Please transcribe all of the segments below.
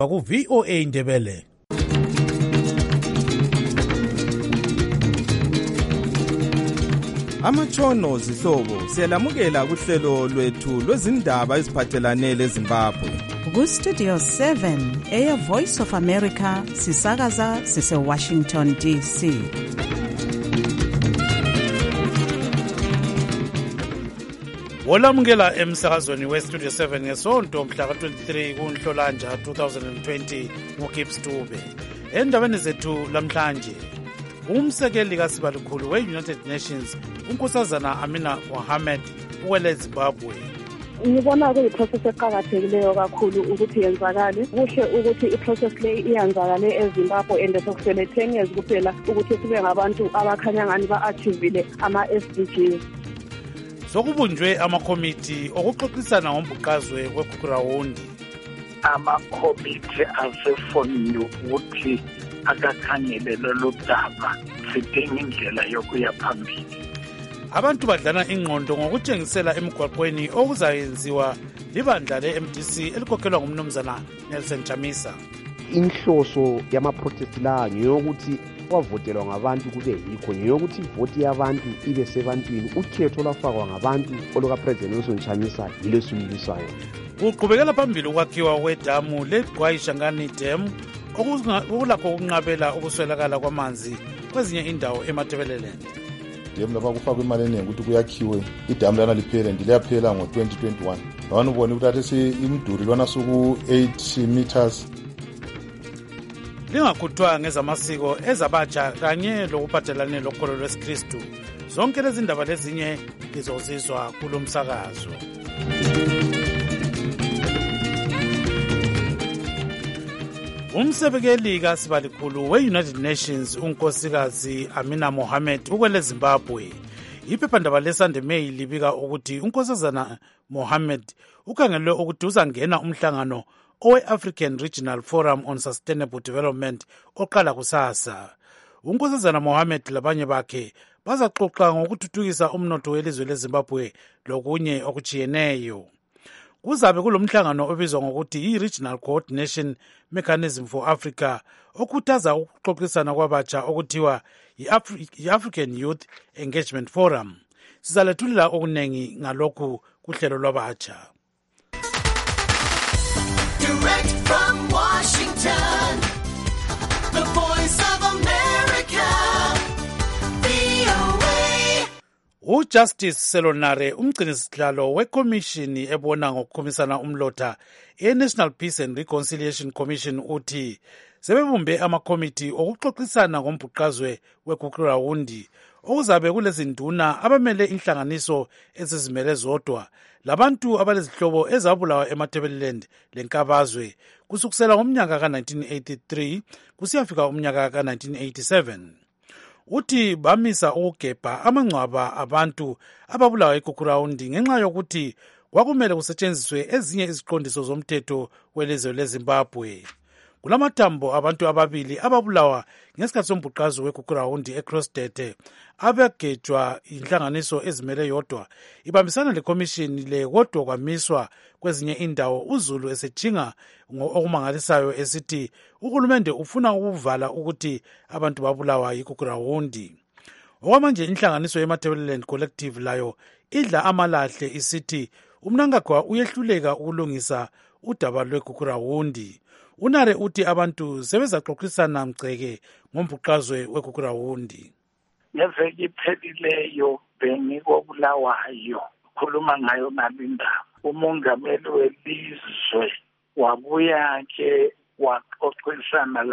ku VOA Indebele. Amatshono zihlobo siyalamukela kuhlelo lwethu lwezindaba eziphathelane leZimbabwe. Ku Studio 7 Air Voice of America sisakaza sise Washington DC. Olamukela emsakazweni we Studio 7 ngesonto mhla ka-23 kuNhlolanja 2020 uGibbs Dube. Endabeni zethu lamhlanje, umsekeli kaSibalukhulu we-United Nations unkosazana Amina Mohammed uwele Zimbabwe. Ngibona kuyiprocess eqhakathekileyo kakhulu ukuthi yenzakale. Kuhle ukuthi iprocess le iyenzakale eZimbabwe and sokusele 10 years kuphela ukuthi sibe ngabantu abakhanya ngani ba-achievile ama-SDGs. Sokubunjwe amakomiti okuxoxisana ngombhuqazwe weGugurawundi. Amakomiti asefoniwe ukuthi akakhangele lolu daba sidinga indlela yokuya phambili. Abantu badlana ingqondo ngokutshengisela emigwaqweni okuzayenziwa libandla le-MDC elikhokhelwa ngumnumzana Nelson Chamisa. Inhloso yama-protest la ngeyokuthi wavotelwa ngabantu kube yikho, ngeyokuthi ivoti yabantu ibe sebantwini. Ukhetho lwafakwa ngabantu oluka-President Nelson Chamisa yilo silulisayo. Kuqhubekela phambili ukwakhiwa kwedamu leGwai Shangani Dam okulakho ukunqabela ukuswelakala kwamanzi kwezinye indawo eMatabeleland. Dam lapha kufakwa imali eningi ukuthi kuyakhiwe idamu lana liphele, liyaphela ngo-2021. Abantu ubone ukuthi athi imiduri lwana suku 8 meters. Lingakhuthwa ngezamasiko ezabatsha kanye lokuphathelane lokholo lwesikristu. Zonke lezi ndaba lezinye lizozizwa kulo msakazo. Umsekeli kaSibalukhulu we-United Nations unkosikazi Amina Mohammed ukwele Zimbabwe. Iphephandaba leSunday Mail libika ukuthi unkosazana Mohammed ukhangelwe ukuthi uzangena umhlangano owe-African Regional Forum on Sustainable Development oqala kusasa. Unkosazana Mohammed labanye bakhe bazaxoxa ngokuthuthukisa umnotho welizwe leZimbabwe lokunye okujiyeneyo. Kuzabe kulomhlangano obizwa ngokuthi i-Regional Coordination Mechanism for Africa okhuthaza ukuxoxisana kwabatsha okuthiwa i-African Youth Engagement Forum. Sizalethulela okunengi ngalokhu kuhlelo lwabatsha. Direct from Washington, the Voice of America, VOA. UJustice Selonare umgcinisihlalo wekomishini ebona ngokukhomisana umlotha e-National Peace and Reconciliation Commission uthi sebebumbe amakomiti okuxoxisana ngombhuqazwe weGugurawundi okuzabe kulezinduna abamele inhlanganiso ezizimele zodwa labantu abalezihlobo ezabulawa eMatabeleland lenkabazwe kusukela ngomnyaka ka-1983 kusiyafika umnyaka ka-1987. Uthi bamisa ukugebha amangcwaba abantu ababulawa eGugurawundi ngenxa yokuthi kwakumele kusetshenziswe ezinye iziqondiso zomthetho welizwe leZimbabwe. Kulamathambo abantu ababili ababulawa ngesikhathi sombhuqazwe weGugurawundi eCrossdete abagejwa inhlanganiso ezimele yodwa ibambisana lekomishini le, kodwa kwamiswa kwezinye indawo uZulu esejinga okumangalisayo esithi uhulumende ufuna ukuvala ukuthi abantu babulawa yiGugurawundi. Okwamanje inhlanganiso yeMatabeleland Collective layo idla amalahle isithi umnankagwa uyehluleka ukulungisa udaba lweGugurawundi. Unare uthi abantu sebezaxoxisana mgceke ngombhuqazwe weGugurawundi. Ngeveki iphelileyo bengikobulawayo khuluma ngayo nalindaba. Umongameli welizwe wabuya-ke waxoxisana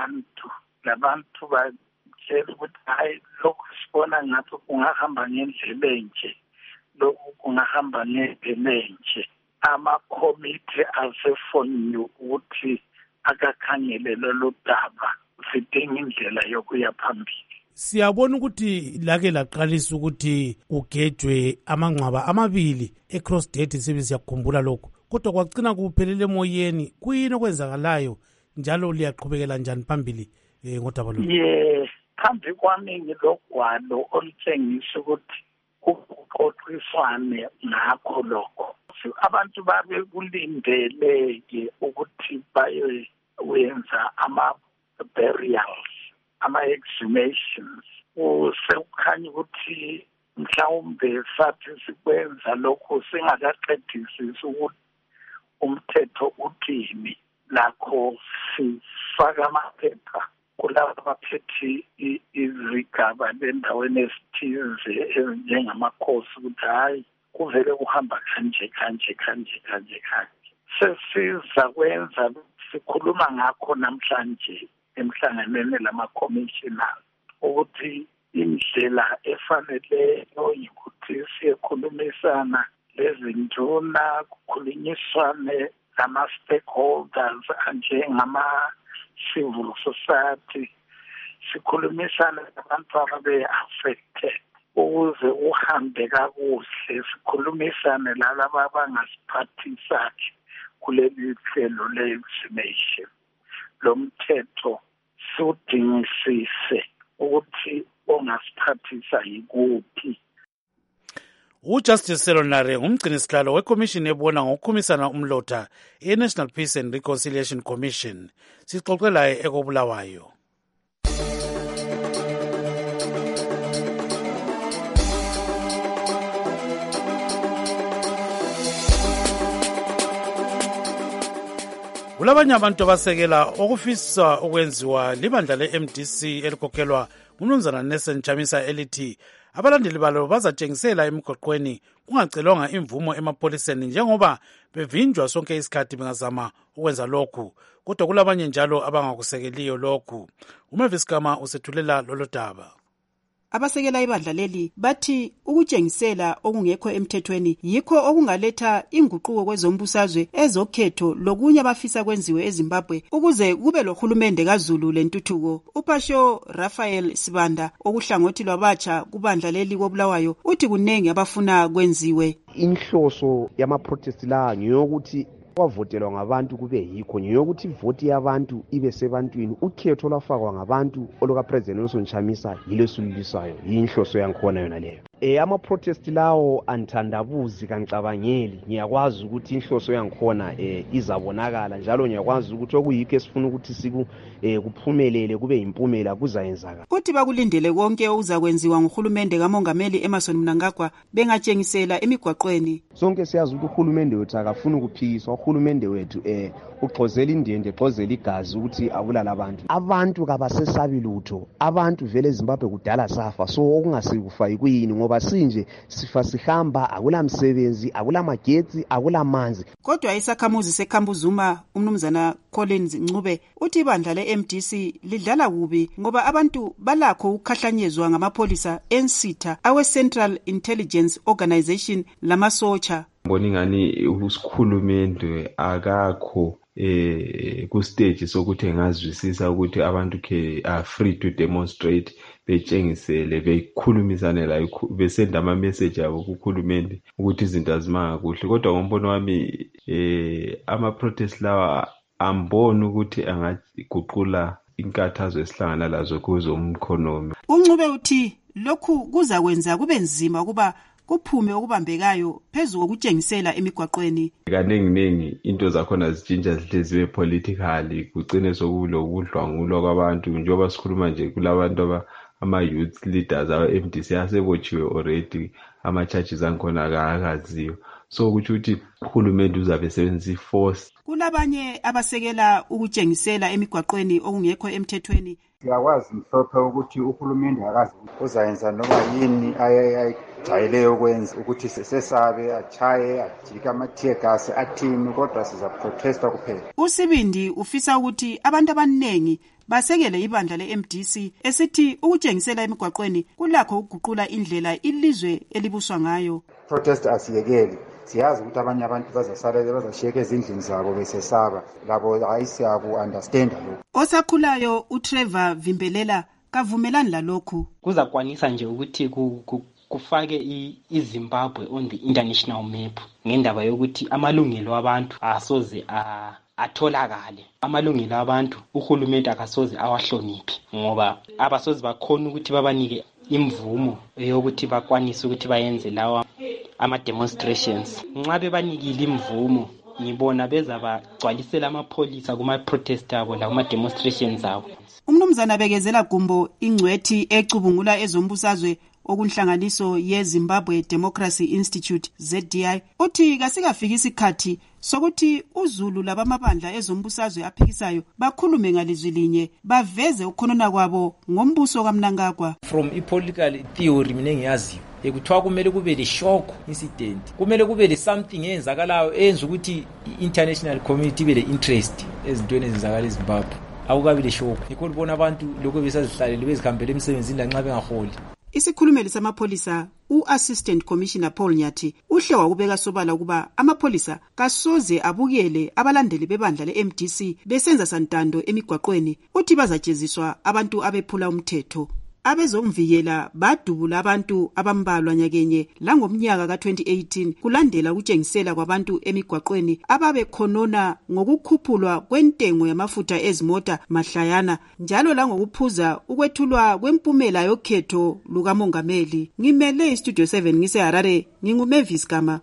labantu batshela ukuthi hayi lokhu sibona ngathi kungahamba ngendlela enje, lokhu kungahamba ngendlela enje. Amakomiti asefoniwe ukuthi akakhangele lolu daba sidinga indlela yokuya phambili. Siyabona ukuthi lake laqalisa ukuthi kugejwe amangcwaba amabili eCrossdete siyakhumbula lokho, kodwa kwagcina kuphelele emoyeni. Kuyini okwenzakalayo njalo liyaqhubekela njani phambili ngodaba lo? Phambi kwami ngilogwalo olutshengisa ukuthi kuxoxiswane ngakho lokho. Abantu babe kulindeleke ukuthi wenza ama-burials, ama-exhumations. Sekukhanya ukuthi mhlawumbe sathi sikwenza lokho singakaqedisisi ukuthi umthetho uthini. Lakho sifaka amaphepha kulabo abaphethe izigaba lendaweni ezithize ezinjengamakhosi ukuthi hayi kuvele kuhamba kanje. Sesiza kwenza sikhuluma ngakho namhlanje emhlanganweni lama-commissioners ukuthi indlela efaneleyo yikuthi siyekhulumisana lezinduna, kukhulunyiswane nama-stakeholders njengama-civil society, sikhulumisane nabantu ababe-affected ukuze uhambe kakuhle, sikhulumisane lalaba abangasiphathisa kuleli hlelo le-exhumation. Lo mthetho siwudingisise ukuthi ongasiphathisa yikuphi. uJustice Selonare ngumgcinisihlalo wekomishini ebona ngokukhumisana umlotha i-National Peace and Reconciliation Commission. Sixoxe laye ekobulawayo. Kulabanye abantu abasekela okufisa ukwenziwa libandla le-MDC elikhokhelwa nguMnumzana Nelson Chamisa elithi abalandeli balo bazatshengisela emigwaqweni kungacelwanga imvumo emapholiseni njengoba bevinjwa sonke isikhathi bengazama ukwenza lokhu, kodwa kulabanye njalo abangakusekeliyo lokhu. uMavis Gama usethulela lolo daba. Abasekela ibandla leli bathi ukutshengisela okungekho emthethweni yikho okungaletha inguquko kwezombusazwe, ezokhetho lokunye abafisa kwenziwe eZimbabwe ukuze kube lohulumende kaZulu lentuthuko. uPasho Raphael Sibanda okuhlangothi lwabatsha kubandla leli kobulawayo uthi kunengi abafuna kwenziwe. Inhloso yama-protest la ngiyokuthi kwavotelwa ngabantu kube yikho ngiyokuthi ivoti yabantu ibe sebantwini, ukhetho lwafakwa ngabantu olukaPresident Nelson Chamisa yilesululisayo, yinhloso yankhona yona leyo. Ama-protest lawo anthandabuzi kancabangeli, ngiyakwazi ukuthi inhloso yankhona izabonakala njalo ngiyakwazi ukuthi okuyikho esifuna ukuthi kuphumelele kube yimpumela kuzayenzakala. Uthi bakulindele konke okuzakwenziwa nguhulumende kaMongameli Emmerson Mnangagwa bengatshengisela emigwaqweni. Sonke siyazi ukuthi uhulumende wethu akafuni ukuphikiswa, uhulumende wethu uxozela indende, exozela igazi ukuthi abulala abantu kabasesabi lutho. Abantu vele eZimbabwe kudala safa, so okungasibufa yikuyini ngoba sinje sifa sihamba, akula msebenzi, akula magetsi, akula manzi. Kodwa isakhamuzi seKhambuzuma uMnumzana Collins Ncube uthi ibandla le-MDC lidlala kubi ngoba abantu balakho ukukhahlanyezwa ngamapholisa ensitha awe-Central Intelligence Organization lamasotsha. Mbona ingani usikhulumende akakho ku stage sokuthi engazwisisa ukuthi abantu are free to demonstrate, betshengisele, bekhulumisane la, besenda ama message abo kukhulumende ukuthi izinto azimanga kuhle. Kodwa ngombono wami ama protest lawa ambona ukuthi angaguqula inkathazo esihlangana lazo kwezomkhonomi. uNcube uthi lokhu kuza kwenza kube nzima ukuba kuphume okubambekayo phezulu kokutshengisela emigwaqweni. Kanengi into zakhona zitshintsha zihlezi politically, kugcine sokulo kudlwangulwa kwabantu njengoba sikhuluma nje kulabantu ama-youth leaders aba-MDC asebotshiwe already, ama-charges ankhona akaziyo. So ukuthi uhulumende uzabe sebenzisa i-force. Kulabanye abasekela ukutshengisela emigwaqweni okungekho emthethweni. Siyakwazi mhlophe ukuthi uhulumende akazi uzayenza noma yini ayijayele ukwenza ukuthi sesabe achaye ajike ama-tear gas athini, kodwa siza protesta kuphela. uSibindi ufisa ukuthi abantu abaningi basekele ibandla le-MDC esithi ukutshengisela emigwaqweni kulakho ukuguqula indlela ilizwe elibuswa ngayo. Protest asiyekeli, siyazi ukuthi abanye abantu bazasala bazashiyeka ezindlini zabo besesaba, labo ayisiyaku understand lokho. Osakhulayo uTrevor Vimbelela kavumelani lalokhu. Kuzakwanisa nje ukuthi kufake iZimbabwe on the international map ngendaba yokuthi amalungelo abantu asoze atholakale. Amalungelo abantu uhulumende akasoze awahloniphi ngoba abasoze bakhona ukuthi babanike imvumo yokuthi bakwanise ukuthi bayenze lawa ama demonstrations. Nxa bebanikile imvumo ngibona beza bagcwalisela amapholisa kuma-protest abo lakuma-demonstrations abo. Umnumzana Bekezela Gumbo, ingcwethi ecubungula ezombusazwe okunhlanganiso yeZimbabwe Democracy Institute ZDI, uthi kasikafiki isikhathi sokuthi uZulu labamabandla ezombusazwe aphikisayo bakhulume ngalizwi linye baveze ukhonona kwabo ngombuso kaMnangagwa. From i-political theory mina engiyaziyo ekuthiwa kumele kube le-shock incident, kumele kube le-something eyenzakalayo eyenza ukuthi i-international community ibe le-interest ezintweni ezenzakala eZimbabwe. Akukabi le-shock, yikho libona abantu lokho besazihlalele bezihambele emsebenzini lanxa bengaholi. Isikhulumeli samapholisa u-Assistant Commissioner Paul Nyathi uhle wakubeka sobala ukuba amapholisa kasoze abukele abalandeli bebandla le-MDC besenza santando emigwaqweni, uthi bazajeziswa abantu abephula umthetho. Abezomvikela badubula abantu abambalwa nyakenye langomnyaka ka-2018 kulandela ukutshengisela kwabantu emigwaqweni ababekhonona ngokukhuphulwa kwentengo yamafutha ezimota mahlayana njalo langokuphuza ukwethulwa kwempumela yokhetho lukamongameli. Ngimele iStudio 7 ngiseHarare, nginguMavis Gama.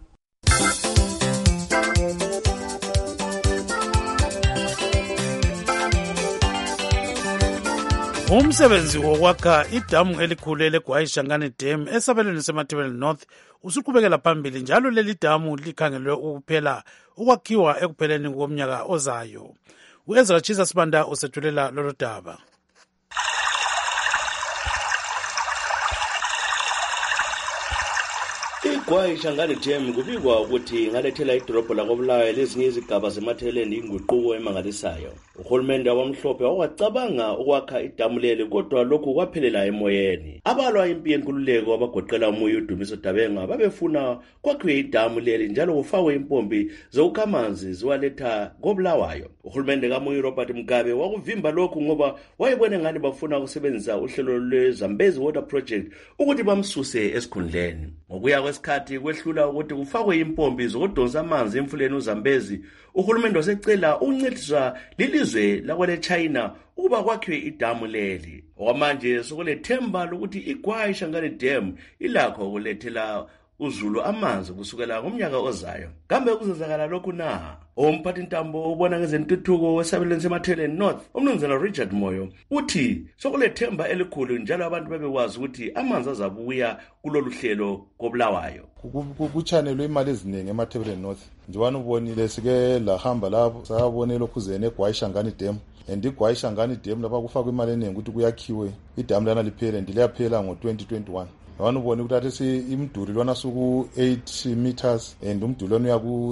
Umsebenzi wokwakha idamu elikhulu leGwayishangani Dam esabelweni seMatabeleland North usuqhubekela phambili, njalo leli damu likhangelwe ukuphela ukwakhiwa ekupheleni komnyaka ozayo. uEzra Chisa Sibanda usethulela lolu daba. iGwayishangani Dam kubikwa ukuthi ngalethela idolobho lakoBulawayo lezinye izigaba zeMatabeleland inguquko emangalisayo. Uhulumende wabamhlophe wacabanga ukwakha idamu leli, kodwa lokhu kwaphelela emoyeni. Abalwa impi yenkululeko abagoqela uMoyo uDumiso Dabenga babefuna kwakhiwe idamu leli njalo kufakwe impompi zokukha amanzi ziwaletha koBulawayo. Uhulumende kaMoyo Robert Mugabe wakuvimba lokhu ngoba wayebone ngani bafuna ukusebenzisa uhlelo lweZambezi Water Project ukuthi bamsuse esikhundleni. Ngokuya kwesikhathi kwehlula ukuthi kufakwe impompi zokudonsa amanzi emfuleni uZambezi, uhulumende wasecela ukuncediswa lilizwe lakwele China ukuba kwakhiwe idamu leli. Okwamanje sokulethemba lokuthi iGwayishangani Dam ilakho ukulethela uZulu amanzi kusukela ngomnyaka ozayo. Kambe kuzozakala lokhu na? Umphathintambo ubona ngezentuthuko wesabelweni seMatabeleland North, umnumzana Richard Moyo, uthi sokulethemba elikhulu njalo abantu babekwazi ukuthi amanzi azabuya kulolu hlelo koBulawayo. Kuchanelwe imali eziningi eMatabeleland North. Njalo ubonile sike lahamba lapho sabone lokhuzene eGwayishangani Dam. And iGwayishangani Dam lapha kufakwa imali eningi ukuthi kuyakhiwe idamu lana liphele, ndiyaphela ngo-2021. Abantu ubone ukuthi athi imduli lona suku 8 meters and umduli lona uyaku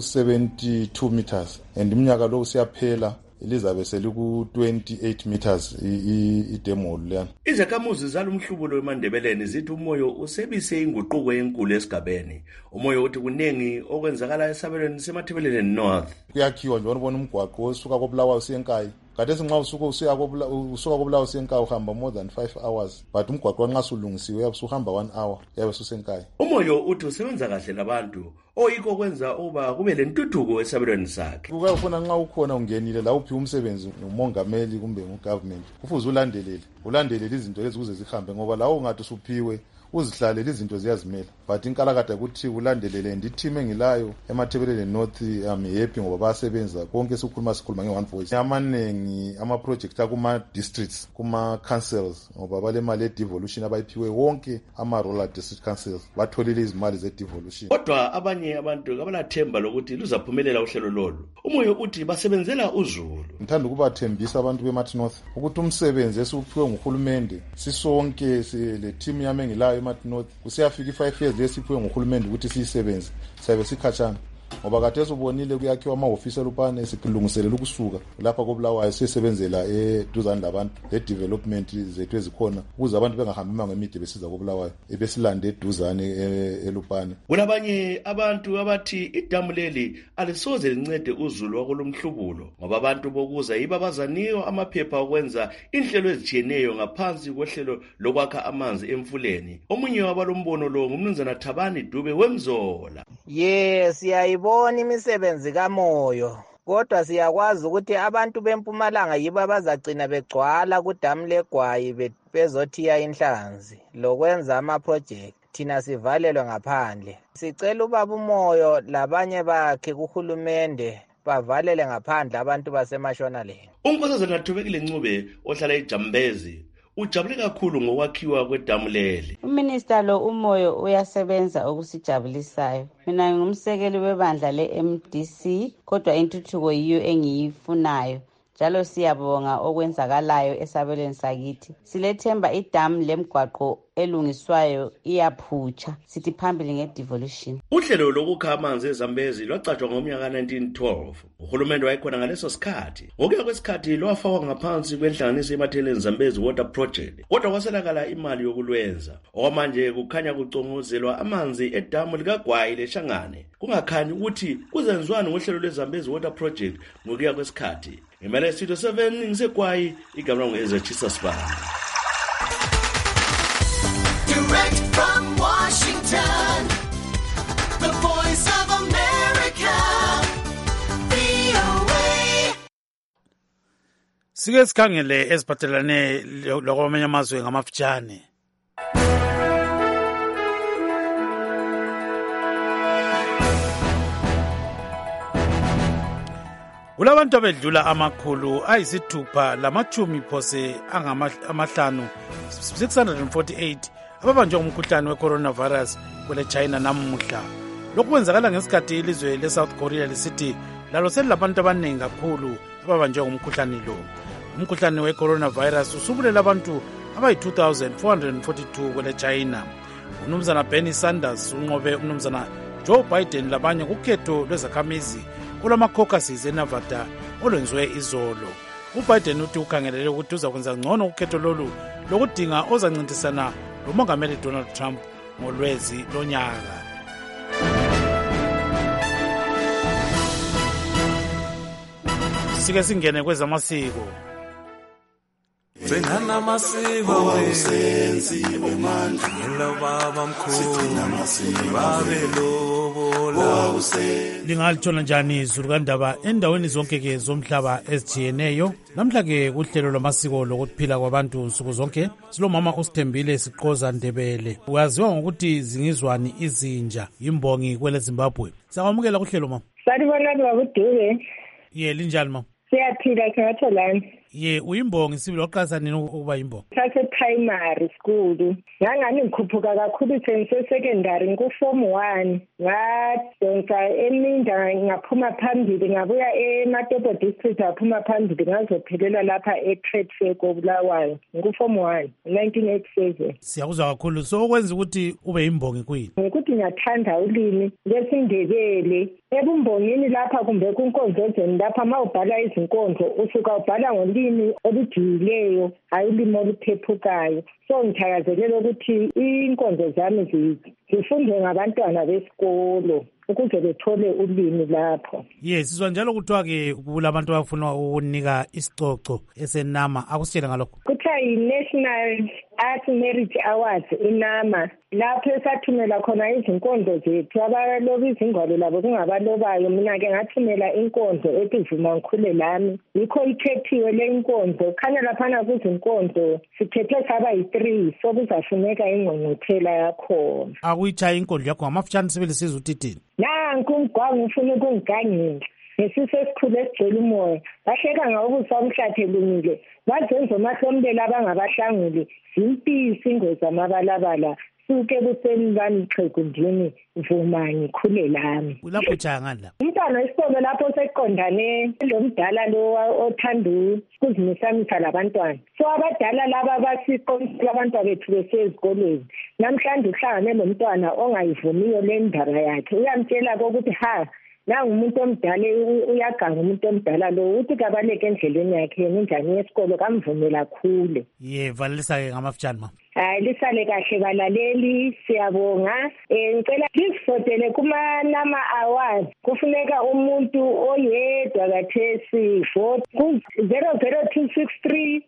72 meters and iminyaka lo siyaphela ilizabe seliku 28 meters idemo lena. Izakhamuzi zalumhlubulo eMandebeleni zithi uMoyo usebise inguquko enkulu esigabeni. uMoyo uthi kunengi okwenzakala esabelweni seMatabeleland North. Kuyakhiwa nje ubona umgwaqo osuka koBulawayo usiyenkayi. Kade nxa usuka koBulawayo usiyenkayi uhamba more than 5 hours, but umgwaqo nxa sulungisiwe usuhamba 1 hour yabe susenkayi. uMoyo uthi usebenza kahle labantu oyiko kwenza uba kube lentuthuko esabelweni sakhe. Kuyafuna nxa ukhona ungenile la uphi umsebenzi ngumongameli kumbe ngugovernment, kufuze ulandelele izinto lezi kuze zihambe, ngoba lawo ungathi usuphiwe uzihlalele izinto ziyazimela. But inkalakade ukuthi ulandelele team engilayo eMatabeleland North happy ngoba bayasebenza konke sikhuluma nge-one voice. Amanengi ama-project akuma districts kuma councils ngoba bale mali ye-devolution abayiphiwe wonke ama-rural district councils batholile izimali ze-devolution. Kodwa abanye abantu kabalathemba lokuthi luzaphumelela uhlelo lolu. uMoyo uthi basebenzela uZulu. Ngithanda ukubathembisa abantu beMathi North ukuthi umsebenzi esuphiwe nguhulumende sisonke le team yami engilayo eMathi North kusiyafika 5 years lesiphiwe nguhulumende ukuthi siyisebenze sabe sikhatshana, ngoba kade sobonile kuyakhiwa ama-ofisi elupane sikulungiselela ukusuka lapha koBulawayo sisebenzela eduzane labantu le-development zethu ezikhona ukuze abantu bengahambi imango emide besiza koBulawayo ebesilande eduzane elupane. Kulabanye abantu abathi idamu leli alisoze lincede uZulu wakulomhlubulo ngoba abantu bokuza yiba bazaniyo amaphepha okwenza inhlelo ezitshiyeneyo ngaphansi kohlelo lokwakha amanzi emfuleni. Omunye wabalombono lo ngumnumzana Thabani Dube weMzola. Yes, siyayibona imisebenzi kaMoyo, kodwa siyakwazi ukuthi abantu beMpumalanga yibo abazagcina begcwala kudamu leGwayi bezothiya inhlanzi lokwenza ama-project. Thina sivalelwe ngaphandle. Sicela ubaba uMoyo labanye bakhe kuhulumende bavalele ngaphandle abantu baseMashonaland. uNkosazana Thobekile Ncube ohlala eJambezi ujabule kakhulu ngokwakhiwa kwedamu leli. Uminister lo umoyo uyasebenza okusijabulisayo. Mina ngumsekeli webandla le-MDC kodwa intuthuko yiyo engiyifunayo. Njalo siyabonga okwenzakalayo esabelweni sakithi. Silethemba idamu lemgwaqo elungiswayo iyaphutsha. Sithi phambili ngedevolution. Uhlelo lokukha amanzi eZambezi lwacatshwa ngomnyaka 1912. Uhulumende wayekhona ngaleso sikhathi. Ngokuya kwesikhathi lwafakwa ngaphansi kwenhlanganiso yeMatheleni Zambezi Water Project. Kodwa kwaselakala imali yokulwenza. Okwamanje kukhanya kucongozelwa amanzi edamu likaGwayi leShangane. Kungakhanyi ukuthi kuzenziwani ngohlelo lweZambezi Water Project ngokuya kwesikhathi. Imele Studio 7 ngiseGwayi igama ngu-Ezechisa Sibanda. Direct from Washington, the voice of America, VOA. Sike sikhangele esiphathelane lokwamanye amazwe ngamafitshane. Kulabantu abedlula amakhulu ayisithupha lamachumi phose amahlanu 648 ababanjwe ngumkhuhlane we-coronavirus kwele China namuhla. Lokhu kwenzakala ngesikhathi ilizwe le-South Korea lisithi lalo selilabantu abaningi kakhulu ababanjwe ngumkhuhlane lo. Umkhuhlane we-coronavirus usubulela abantu abayi-2,442 kwele China. Umnumzana Bernie Sanders unqobe umnumzana Joe Biden labanye kukhetho lwezakhamizi olwama-caucuses eNevada olwenziwe izolo. UBiden uthi ukhangelele ukuthi uzakwenza ngcono ukhetho lolu lokudinga ozancintisana lomongameli Donald Trump ngolwezi lonyaka. Sike singene kwezamasiko. Singana amasiko wesenzi wemandla ngelo baba mkhulu babelobola Lingalithona njani izulu kandaba endaweni zonke ke zomhlaba ezijiyeneyo. Namhla ke kuhlelo lwamasiko lokuphila kwabantu nsuku zonke silomama uSithembile Siqoza Ndebele. Uyaziwa ngokuthi zingizwani izinja imbongi kwele Zimbabwe. Sakwamukela kuhlelo mama. Sanibona baba uDube. Linjani mama? Siyaphila singatholani. Uyimbongi sibili waqasa nini ukuba yimbongi? Sase primary school. Ngangani ngikhuphuka kakhulu secondary ngu-form 1. Ngadonsa eMinda ngaphuma phambili ngabuya eMatopo district ngaphuma phambili ngazophelela lapha e-Trade Fair koBulawayo. Ngu-form 1 1987. Siyakuzwa kakhulu. So okwenza ukuthi ube yimbongi kuyini? Ukuthi ngiyathanda ulimi lesiNdebele. Ebumbongini lapha kumbe kunkonzozweni lapha mawubhala izinkondlo usuka ubhala ngolimi olujiyileyo hayi ulimi oluphephukayo. So ngithakazelela ukuthi inkondlo zami zifundwe ngabantwana besikolo ukuze bethole ulimi lapho. Sizwa njalo kuthiwa ke kulabantu abafuna ukunika isicoco esenama. Akusitshela ngalokho. Kuthiwa yi-National Art Merit Awards inama. Lapho esathumela khona izinkondlo zethu abaloba izingwalo labo kungabalobayo. Mina-ke ngathumela inkondlo ethi Vuma Ngikhule Lami. Yikho ikhethiwe le inkondlo. Khanya laphana kuzinkondlo sikhethe saba yi-3 so kuzafuneka ingqungquthela yakhona. Akuyitshaya inkondlo yakho ngamafitshane sibili sizwe utithini. Nanku umgwangu ufuna ukungigangela. Ngesise esikhulu esigcwele umoya. Bahleka ngobuso omhlathe lumile. Bazenza omahlomlela abangabahlanguli. Zimpisi ingozi amabalabala. Suke buseni bami xhegu ndini Vuma Ngikhule Lami. Lapho utshaya ngani la? Umntwana wesikolo lapho seqondane lo mdala lo othanda ukuzimisamisa labantwana. So abadala laba basiqonisela abantwana bethu besezikolweni. Namhlanje uhlangane lo mntwana ongayivumiyo le ndaba yakhe. Uyamtshela ukuthi nangu umuntu omdala uyaganga umuntu omdala lo uthi kabaleke endleleni yakhe njani yesikolo kamvumela khule. Valisa ke ngamafitshane mama. Hayi lisale kahle balaleli siyabonga. Ngicela lisifotele kuma-Nama Awards. Kufuneka umuntu oyedwa kathesi vote ku 00263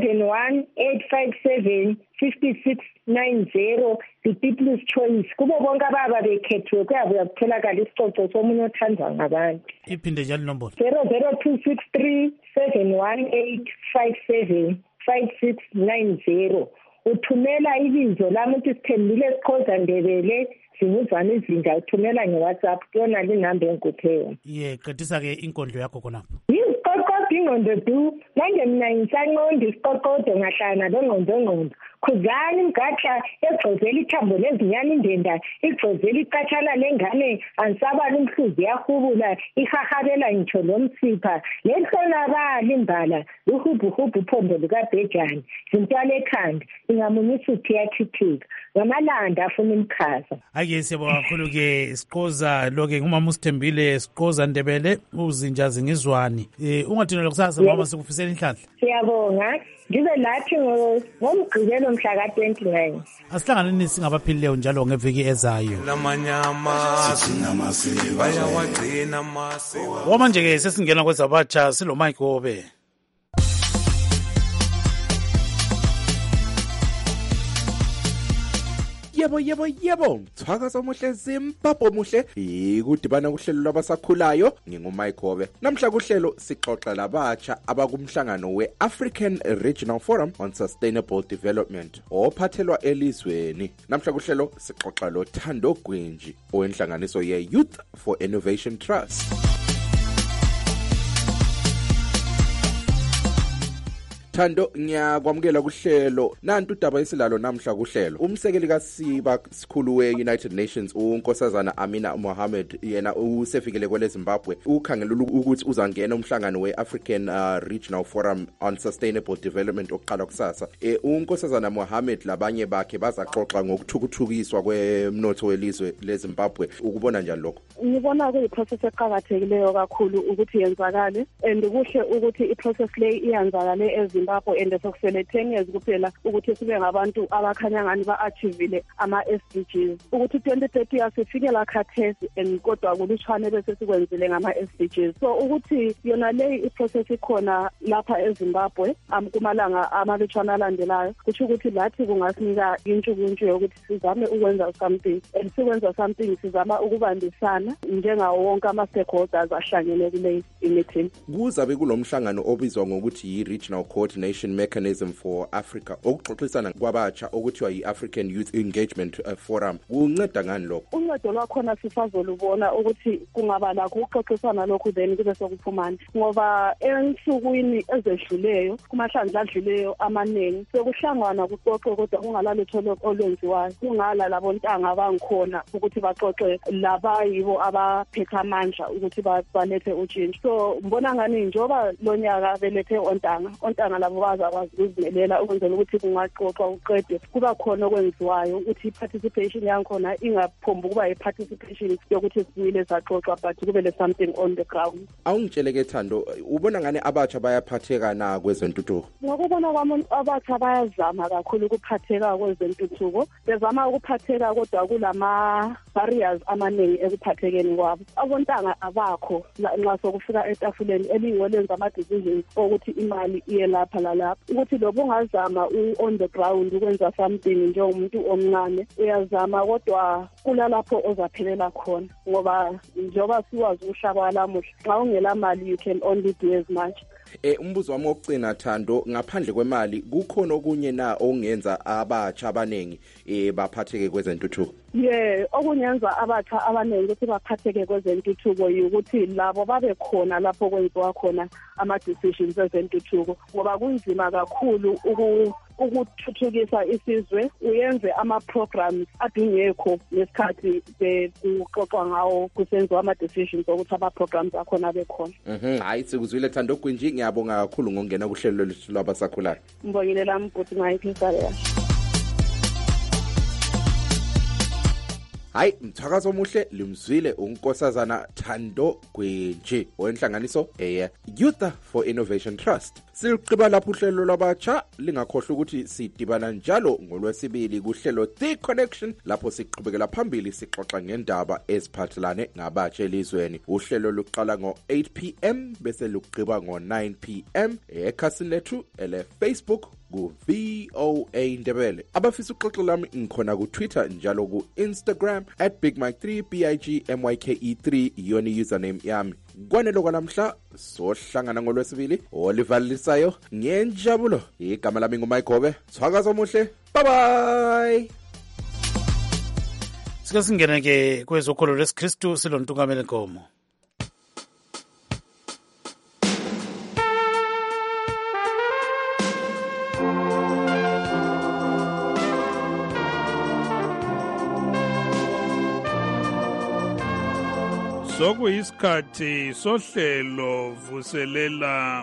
71857 5690 the People's Choice. Kube bonke ababa bekhethiwe kuyabuya kutholakala isicoco somunye othandwa ngabantu. Iphinde njalo inombolo 00263 71857 5690. uthumela ibizo lami ukuthi Sithembile Siqhoza Ndebele Singuzwana Izinja, uthumela nge-WhatsApp kuyona le namba engikuphe yona. Qedisa-ke inkondlo yakho khonapho. Isiqoqodo ingqondo du, manje mina ngisanqonda isiqoqodo ngahlala nongqondo. Khuzani mgaxa egxozela ithambo lezinyana indenda, igxozela icatshana lengane, ansabala umhluzi yahubula, ihahabela ngitsho lomsipha. Lehlonakala imbala, uhubuhubu uphondo lukabhejane, zintwala ekhanda, ingamunyisa uthi yathithika. Ngamalanda afuna imkhaza. Ake siyabonga kakhulu-ke Siqhoza lo-ke ngumama uSithembile Siqhoza Ndebele uzinja zingizwani. Ungathini kusasa mama sikufisela inhlanhla. Siyabonga. Ngibe lathi ngomgqibelo mhla ka-29. Asihlanganeni singabaphilileyo njalo ngeviki ezayo. Lamanyama bayawagcina amasiko. Wamanje-ke sesingena kwezabatsha silo Mike Hobe. Yebo, mthwakazo omuhle Zimbabwe muhle, ikudibana kuhlelo lwabasakhulayo, ngingumike Hobe. Namhla kuhlelo sixoxa labatsha abakumhlangano we-African Regional Forum on Sustainable Development, ophathelwa elizweni. Namhla kuhlelo sixoxa lo Thando Gwinji, owenhlanganiso ye-Youth for Innovation Trust. Thando, ngiyakwamukela kuhlelo. Nantu udaba esilalo namhla kuhlelo. Umsekeli kaSiba sikhulu we-United Nations uNkosazana Amina Mohammed yena usefikele kwele Zimbabwe ukhangela ukuthi uzangena umhlangano we-African Regional Forum on Sustainable Development oqala kusasa. uNkosazana Mohammed labanye bakhe bazaxoxa ngokuthukuthukiswa kwemnotho welizwe leZimbabwe. Ukubona njani lokho? Ngibona kuyiprocess eqhakathekileyo kakhulu ukuthi yenzakale, and kuhle ukuthi iprocess le iyenzakale eZimbabwe and sokusele 10 years kuphela ukuthi sibe ngabantu abakhanya ngani ba-achievile ama-SDGs, ukuthi 2030 asifikela khathesi and kodwa kulutshwane bese sikwenzile ngama-SDGs. So ukuthi yona le iprocess ikhona lapha eZimbabwe kumalanga amalutshwane alandelayo, kusho ukuthi lathi kungasinika intshukuntshu yokuthi sizame ukwenza something, and sikwenza something sizama ukubambisana njengawo wonke ama-stakeholders ahlangene kule meeting. Kuzabe kulomhlangano obizwa ngokuthi yi-Regional Coordination Mechanism for Africa, okuxoxisana kwabatsha okuthiwa yi-African Youth Engagement Forum. Kunceda ngani lokho? Uncedo lwakhona sisazolubona ukuthi kungaba lakho ukuxoxisana lokhu then kube sokuphumana, ngoba ensukwini ezedluleyo kumahlandla adluleyo amaningi sekuhlangana kuxoxe kodwa kungalalutho olwenziwayo, kungala labo ntanga abangikhona ukuthi baxoxe labayibo abaphethe amandla ukuthi balethe utshintsho. So mbona ngani njoba lonyaka belethe ontanga labo bazakwazi ukuzimelela ukwenzela ukuthi kungaxoxwa uqede kuba khona okwenziwayo ukuthi i-participation yankhona ingaphombi ukuba i-participation yokuthi simile saxoxwa but kube le something on the ground. Awungitsheleke Thando, ubona ngani abatsha bayaphatheka na kwezentuthuko? Ngokubona kwami abatsha bayazama kakhulu ukuphatheka kwezentuthuko, bezama ukuphatheka kodwa kulama barriers amaningi ekuphathekeni kwabo. Abontanga abakho nxa sokufika etafuleni elingolenza ama-decisions ukuthi imali iye lapha lalapha, ukuthi lobo ungazama on the ground ukwenza something njengomuntu omncane uyazama kodwa kulalapho ozaphelela khona, ngoba njengoba siwazi uhlaba walamuhla xa ungela mali you can only do as much. Umbuzo wami wokugcina Thando, ngaphandle kwemali kukhona okunye na ongenza abatsha abanengi baphatheke kwezentuthuko? Okunyenza abatsha abanengi ukuthi baphatheke kwezentuthuko ukuthi labo babe khona lapho kwenziwa khona ama-decisions ezentuthuko, ngoba kunzima kakhulu ukuthuthukisa isizwe uyenze ama-programs adingekho ngesikhathi kuxoxwa ngawo kusenziwa ama-decisions ukuthi ama-programs akhona abekhona. Hayi, sikuzwile Thando Gwinji, ngiyabonga kakhulu ngokungena kuhlelo lwethu lwabasakhulayo. Ngibongile lami bhuti ngayiphisa. Hayi, mthakazo omuhle limzwile uNkosazana Thando Gwinji owenhlanganiso Youth for Innovation Trust. Siqhiba lapho uhlelo lwabatsha, lingakhohlwa ukuthi sidibana njalo ngolwesibili kuhlelo The Connection lapho siqhubekela phambili sixoxa ngendaba eziphathelane ngabatsha elizweni. Uhlelo luqala ngo-8 PM bese luqhiba ngo-9 PM ekhasini lethu ele Facebook ku-VOA Ndebele. Abafisa uxoxo lami ngikhona ku-Twitter njalo ku-Instagram @BigMike3 BigMyke3 iyona username yami. Kwanelo kwalamhla sohlangana ngoLwesibili olivalisayo ngenjabulo. Igama lami nguMike Gobe. Thwakaza omuhle. Bye bye. Sike singene ke kwezokholo lesiKristu silontungameli Nkomo. Sokuyisikhathi sohlelo vuselela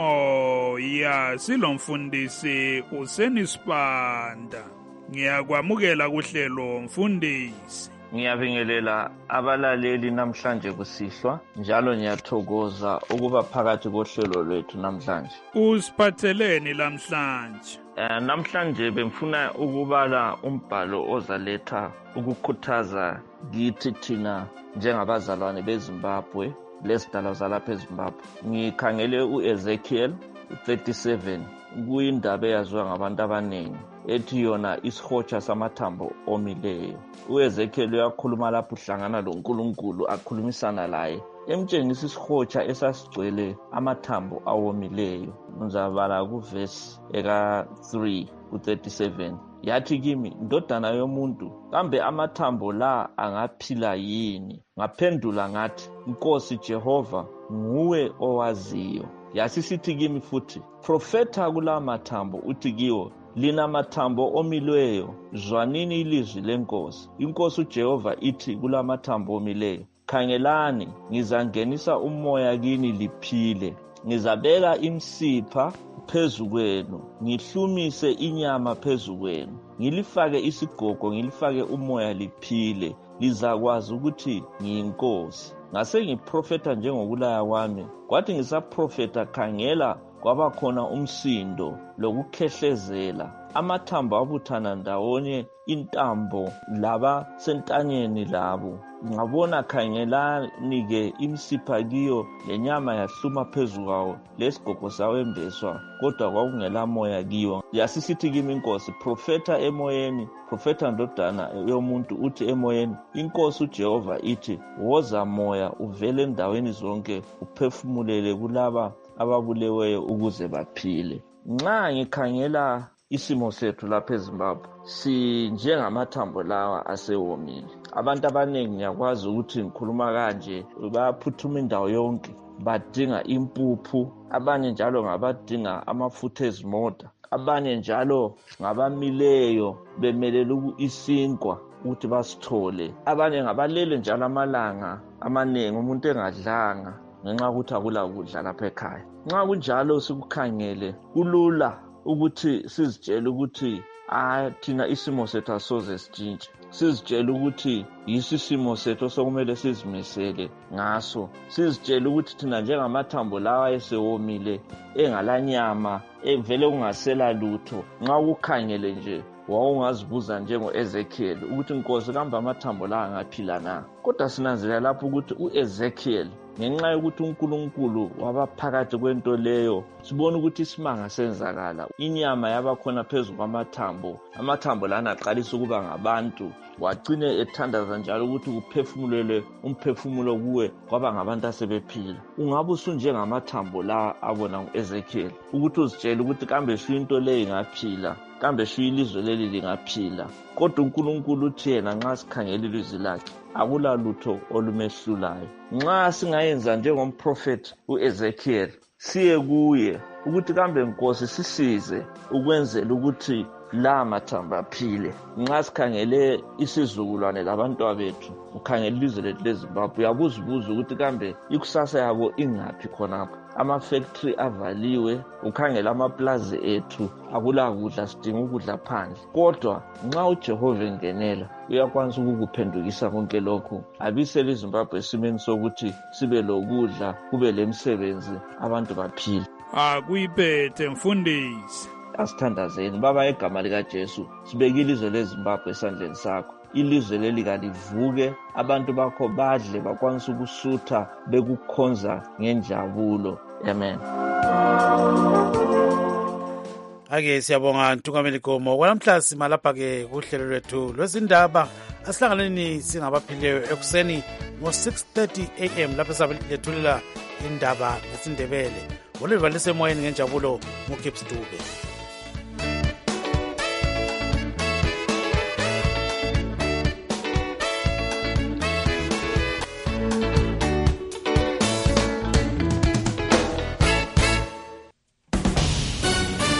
umoya silomfundisi uSenisibanda. Ngiyakwamukela kuhlelo mfundisi. Ngiyabingelela abalaleli namhlanje kusihlwa njalo ngiyathokoza ukuba phakathi kohlelo lwethu namhlanje. Usiphatheleni namhlanje? Namhlanje bemfuna ukubala umbhalo ozaletha ukukhuthaza kithi thina njengabazalwane beZimbabwe lesidala zalapha eZimbabwe. Ngikhangele uEzekiel 37 kuyindaba eyaziwa ngabantu abaningi ethi yona isihotsha samathambo omileyo. uEzekiel uyakhuluma lapho uhlangana loNkulunkulu akhulumisana laye emtshengisa isihotsha esasigcwele amathambo awomileyo. Ngizabala kuvesi eka 3 ku37 yathi kimi, ndodana yomuntu, kambe amathambo la angaphila yini? Ngaphendula ngathi, Nkosi Jehova, nguwe owaziyo. Yasisithi kimi futhi, profeta kula mathambo uthi kiwo, lina mathambo omileyo, zwanini ilizwi lenkosi. Inkosi uJehova ithi kula mathambo omileyo, khangelani, ngizangenisa umoya kini liphile. Ngizabeka imsipha phezu kwenu, ngihlumise inyama phezu kwenu, ngilifake isigogo, ngilifake umoya liphile, lizakwazi ukuthi ngiyinkosi. Ngase ngiprofeta njengokulaya kwami, kwathi ngisaprofeta khangela kwabakhona umsindo lokukhehlezela, amathambo abuthana ndawonye, intambo laba sentanyeni labo. Ngabona khangelani-ke imsipha kiyo lenyama yahluma phezu kwawo, lesigogo sawembeswa, kodwa kwakungela moya kiyo. Yasisithi kimi inkosi, profeta emoyeni, profeta ndodana yomuntu uthi emoyeni, inkosi uJehova ithi, woza moya uvele endaweni zonke, uphefumulele kulaba ababuleweyo ukuze baphile. Nxa ngikhangela isimo sethu lapha eZimbabwe, sinjengamathambo lawa asewomile. Abantu abaningi ngiyakwazi ukuthi ngikhuluma kanje bayaphuthuma indawo yonke, badinga impuphu, abanye njalo ngabadinga amafutha ezimota, abanye njalo ngabamileyo bemelela isinkwa ukuthi basithole, abanye ngabalele njalo amalanga amaningi umuntu engadlanga ngenxa ukuthi akula kudla lapha ekhaya. Nxa kunjalo sikukhangele, kulula ukuthi sizitshele ukuthi thina isimo sethu asoze sitshintshe. Sizitshele ukuthi yisisimo sethu sokumele sizimisele ngaso. Sizitshele ukuthi thina njengamathambo lawa esewomile, engalanyama, evele kungasela lutho. Nxa ukukhangele nje, wawungazibuza njengo-Ezekiel ukuthi Nkosi, kambe amathambo la angaphila na? Kodwa sinanzelela lapho ukuthi uEzekiel, ngenxa yokuthi uNkulunkulu wabaphakathi kwento leyo, sibona ukuthi isimanga senzakala. Inyama yabakhona phezu kwamathambo, amathambo lana aqalisa ukuba ngabantu, wagcine ethandaza njalo ukuthi kuphefumulele umphefumulo kuwe kwaba ngabantu asebephila. Ungabe usunjengamathambo la abona uEzekiel, ukuthi uzitshele ukuthi kambe into leyo ingaphila, kambe ilizwe leli lingaphila. Kodwa uNkulunkulu uthi yena nxa sikhangela ilizwi lakhe, akula lutho olumehlulayo. Nxa singayenza njengomprofeti uEzekiel, siye kuye ukuthi kambe Nkosi sisize ukwenzela ukuthi la mathambo aphile. Nxa sikhangele isizukulwane labantwana bethu, ukhangela ilizwe lethu leZimbabwe, uyabuzibuza ukuthi kambe ikusasa yabo ingaphi khonapho. Ama-factory avaliwe, ukhangela amaplazi ethu, akula kudla, sidinga ukudla phandle. Kodwa nxa uJehova engenela, uyakwanisa ukukuphendukisa konke lokhu, abisele iZimbabwe esimeni sokuthi sibe lokudla, kube lemisebenzi, abantu baphile. Akuyiphethe mfundisi. Asithandazeni baba, egama likaJesu sibeke ilizwe leZimbabwe esandleni sakho. Ilizwe leli kalivuke, abantu bakho badle, bakwanisa ukusutha, bekukhonza ngenjabulo. Amen. Ake siyabonga Ntungameli Gomo. Kwanamhla simalapha-ke kuhlelo lwethu lwezindaba asihlanganeni singabaphileyo ekuseni ngo-6:30 AM lapho sabe lethulela indaba zesindebele. Olwevalise emoyeni ngenjabulo nguGibbs Dube.